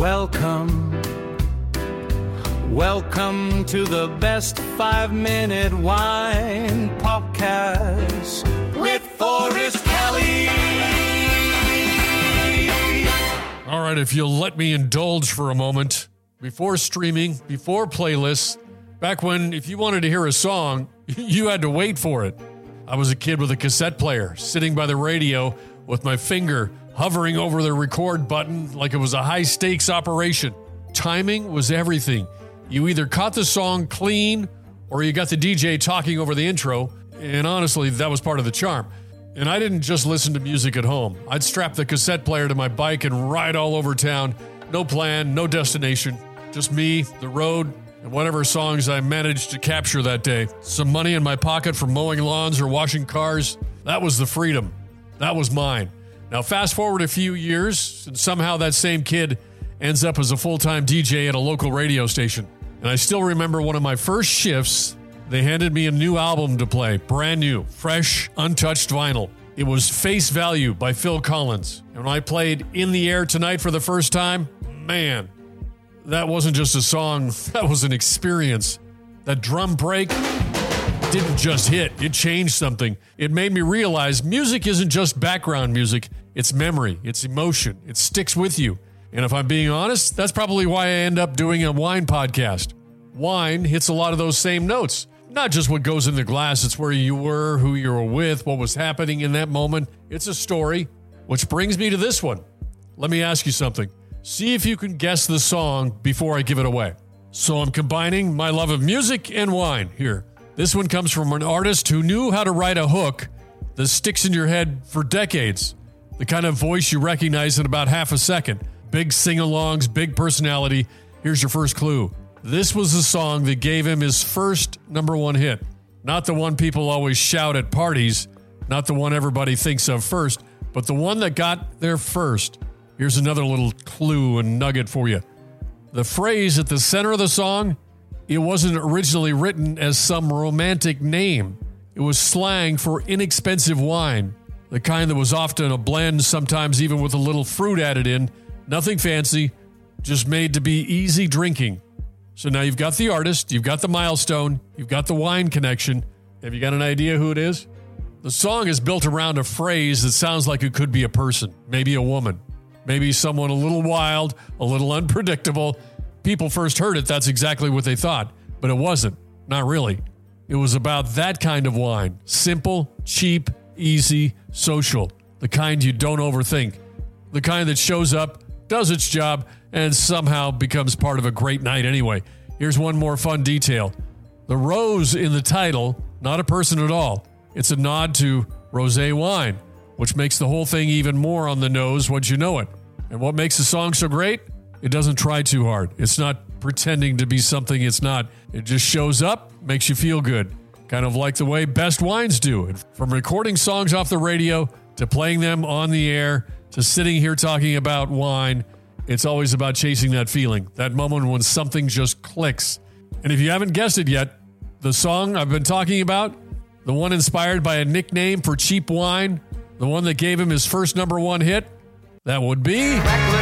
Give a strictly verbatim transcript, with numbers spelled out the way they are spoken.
Welcome, welcome to the best five-minute wine podcast with Forrest Kelly. All right, if you'll let me indulge for a moment. Before streaming, before playlists, back when if you wanted to hear a song, you had to wait for it. I was a kid with a cassette player, sitting by the radio with my finger hovering over the record button like it was a high-stakes operation. Timing was everything. You either caught the song clean or you got the D J talking over the intro, and honestly, that was part of the charm. And I didn't just listen to music at home. I'd strap the cassette player to my bike and ride all over town. No plan, no destination. Just me, the road, and whatever songs I managed to capture that day. Some money in my pocket for mowing lawns or washing cars. That was the freedom. That was mine. Now, fast forward a few years, and somehow that same kid ends up as a full-time D J at a local radio station. And I still remember one of my first shifts, they handed me a new album to play, brand new, fresh, untouched vinyl. It was Face Value by Phil Collins. And when I played In the Air Tonight for the first time, man, that wasn't just a song, that was an experience. That drum break didn't just hit, it changed something. It made me realize music isn't just background music, it's memory, it's emotion, it sticks with you. And if I'm being honest, that's probably why I end up doing a wine podcast. Wine hits a lot of those same notes. Not just what goes in the glass, it's where you were, who you were with, what was happening in that moment. It's a story, which brings me to this one. Let me ask you something. See if you can guess the song before I give it away. So I'm combining my love of music and wine here. This one comes from an artist who knew how to write a hook that sticks in your head for decades. The kind of voice you recognize in about half a second. Big sing-alongs, big personality. Here's your first clue. This was the song that gave him his first number one hit. Not the one people always shout at parties, not the one everybody thinks of first, but the one that got there first. Here's another little clue and nugget for you. The phrase at the center of the song, it wasn't originally written as some romantic name. It was slang for inexpensive wine, the kind that was often a blend, sometimes even with a little fruit added in. Nothing fancy, just made to be easy drinking. So now you've got the artist, you've got the milestone, you've got the wine connection. Have you got an idea who it is? The song is built around a phrase that sounds like it could be a person, maybe a woman, maybe someone a little wild, a little unpredictable. People first heard it, that's exactly what they thought, but it wasn't. Not really. It was about that kind of wine. Simple, cheap, easy, social. The kind you don't overthink. The kind that shows up, does its job, and somehow becomes part of a great night anyway. Here's one more fun detail. The rose in the title, not a person at all. It's a nod to rosé wine, which makes the whole thing even more on the nose once you know it. And what makes the song so great? It doesn't try too hard. It's not pretending to be something it's not. It just shows up, makes you feel good. Kind of like the way best wines do. And from recording songs off the radio to playing them on the air to sitting here talking about wine, it's always about chasing that feeling, that moment when something just clicks. And if you haven't guessed it yet, the song I've been talking about, the one inspired by a nickname for cheap wine, the one that gave him his first number one hit, that would be...